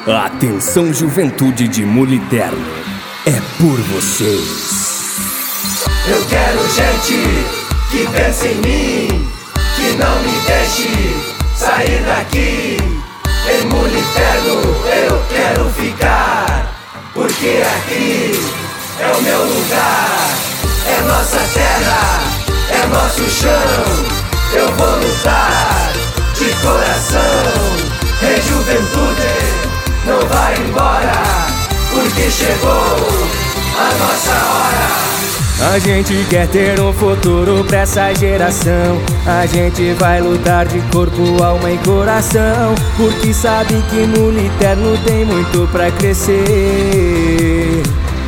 Atenção, juventude de Muliterno, é por vocês. Eu quero gente que pense em mim, que não me deixe sair daqui. Em Muliterno eu quero ficar, porque aqui é o meu lugar. É nossa terra, é nosso chão. Eu vou lutar de coração. Em juventude, não vai embora, porque chegou a nossa hora. A gente quer ter um futuro pra essa geração. A gente vai lutar de corpo, alma e coração, porque sabe que Muliterno tem muito pra crescer.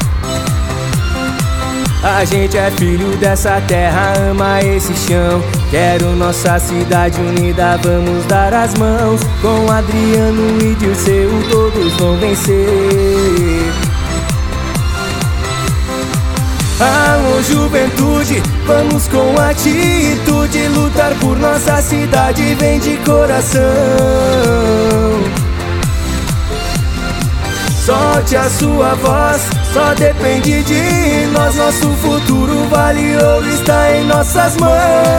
A gente é filho dessa terra, ama esse chão. Quero nossa cidade unida, vamos dar as mãos. Com Adriano e Dirceu todos vão vencer. Alô juventude, vamos com atitude lutar por nossa cidade, vem de coração. Solte a sua voz, só depende de nós. Nosso futuro vale ouro, está em nossas mãos.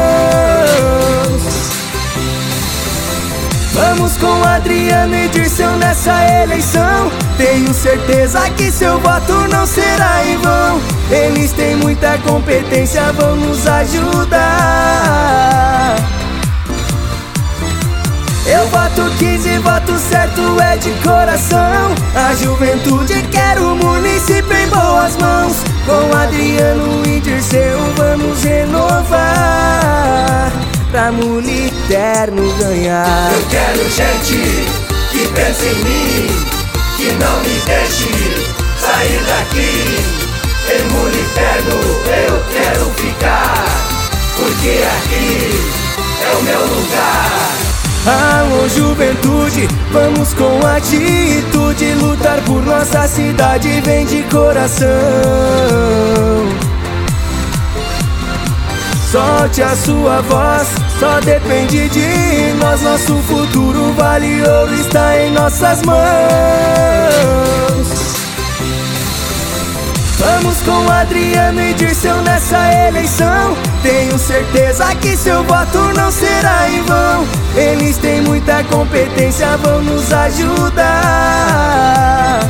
Vamos com Adriano e Dirceu nessa eleição. Tenho certeza que seu voto não será em vão. Eles têm muita competência, vão nos ajudar. Eu voto 15, voto certo é de coração. A juventude quer o município em boas mãos. Com Adriano e Dirceu vamos renovar, pra Muliterno ganhar. Eu quero gente que pense em mim, que não me deixe sair daqui. Em Muliterno eu quero ficar, porque aqui é o meu lugar. Alô juventude, vamos com atitude lutar por nossa cidade, vem de coração. Solte a sua voz, só depende de nós. Nosso futuro vale ouro, está em nossas mãos. Vamos com Adriano e Dirceu nessa eleição. Tenho certeza que seu voto não será em vão. Eles têm muita competência, vão nos ajudar.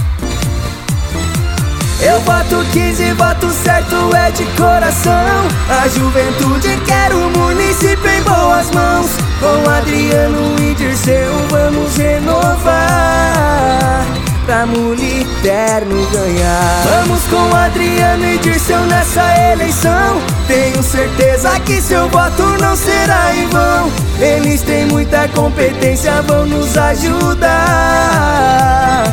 Eu voto 15, voto certo é de coração. A juventude quer o município em boas mãos. Com Adriano e Dirceu vamos renovar, pra Muliterno ganhar. Vamos com Adriano e Dirceu nessa eleição. Tenho certeza que seu voto não será em vão. Eles têm muita competência, vão nos ajudar.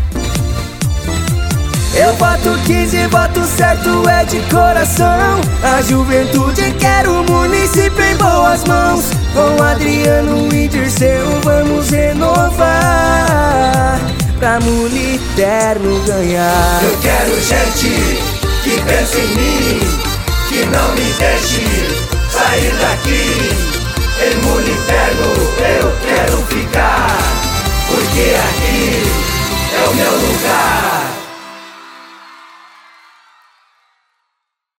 Eu voto 15, voto certo é de coração. A juventude quer o município em boas mãos. Com Adriano e Dirceu vamos renovar, pra Muliterno ganhar. Eu quero gente que pense em mim, que não me deixe sair daqui. Em Muliterno eu quero ficar, porque aqui